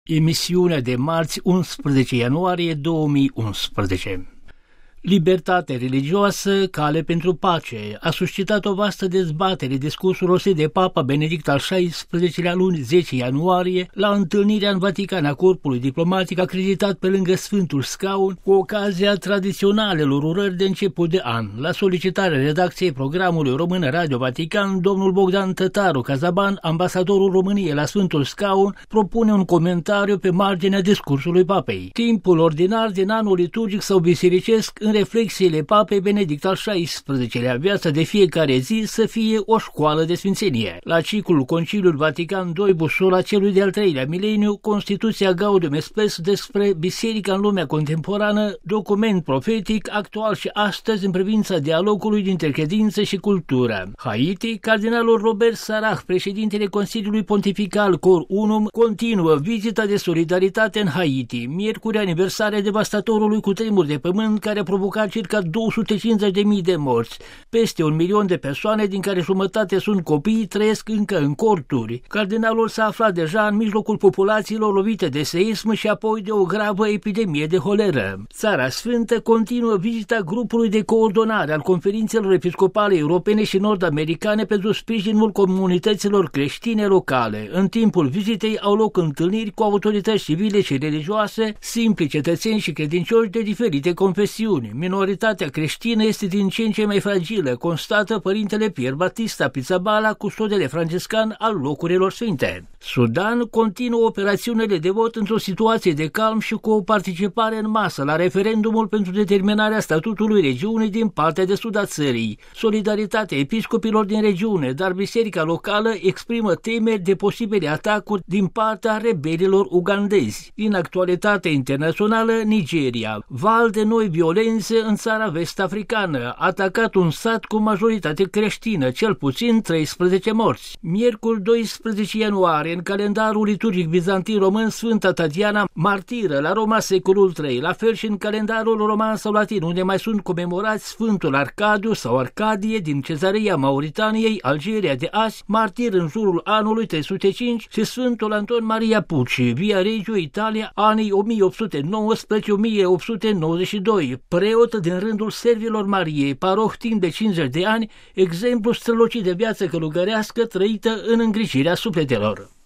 Emisiunea de marți 11 ianuarie 2011. Libertate religioasă, cale pentru pace, a suscitat o vastă dezbatere discursul rostit de Papa Benedict al XVI-lea luni 10 ianuarie la întâlnirea în Vatican a corpului diplomatic acreditat pe lângă Sfântul Scaun cu ocazia tradiționalelor urări de început de an. La solicitarea redacției programului român Radio Vatican, domnul Bogdan Tătaru Cazaban, ambasadorul României la Sfântul Scaun, propune un comentariu pe marginea discursului Papei. Timpul ordinar din anul liturgic sau bisericesc în reflexiile Papei Benedict al XVI-lea, viața de fiecare zi să fie o școală de sfințenie. La ciclul Conciliul Vatican II, busola celui de-al treilea mileniu, Constituția Gaudium et Spes despre Biserica în lumea contemporană, document profetic actual și astăzi în privința dialogului dintre credință și cultură. Haiti, cardinalul Robert Sarah, președintele Consiliului Pontifical Cor Unum, continuă vizita de solidaritate în Haiti, miercuri aniversarea devastatorului cutremur de pământ care a provocat circa 250.000 de morți. Peste 1 milion de persoane, din care jumătate sunt copii, trăiesc încă în corturi. Cardinalul s-a aflat deja în mijlocul populațiilor lovite de seism și apoi de o gravă epidemie de holeră. Țara Sfântă continuă vizita grupului de coordonare al conferințelor episcopale europene și nord-americane pentru sprijinul comunităților creștine locale. În timpul vizitei au loc întâlniri cu autorități civile și religioase, simpli cetățeni și credincioși de diferite confesiuni. Minoritatea creștină este din ce în ce mai fragilă, constată părintele Pier Battista Pizzaballa, custodele franciscan al locurilor sfinte. Sudan continuă operațiunile de vot într-o situație de calm și cu o participare în masă la referendumul pentru determinarea statutului regiunii din partea de sud a țării. Solidaritatea episcopilor din regiune, dar biserica locală exprimă temeri de posibile atacuri din partea rebelilor ugandezi. Din actualitatea internațională, Nigeria, val de noi violențe în țara vest-africană, atacat un sat cu majoritate creștină, cel puțin 13 morți. Miercuri 12 ianuarie, în calendarul liturgic bizantin român, Sfânta Tatiana, martiră la Roma secolul III, la fel și în calendarul roman sau latin, unde mai sunt comemorați Sfântul Arcadiu sau Arcadie din Cezarea Mauritaniei, Algeria de azi, martir în jurul anului 305, și Sfântul Anton Maria Pucci, Via Regio, Italia, anii 1819-1892, preot din rândul servilor Mariei, paroh timp de 50 de ani, exemplu strălucit de viață călugărească trăită în îngrijirea sufletelor.